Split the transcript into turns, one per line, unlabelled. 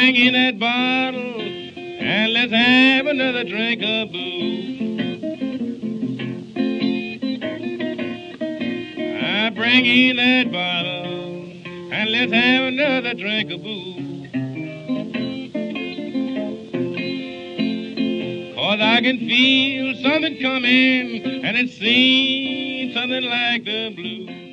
bring in that bottle and let's have another drink of booze. I bring in that bottle and let's have another drink of booze. 'Cause I can feel something coming and it seems something like the blues.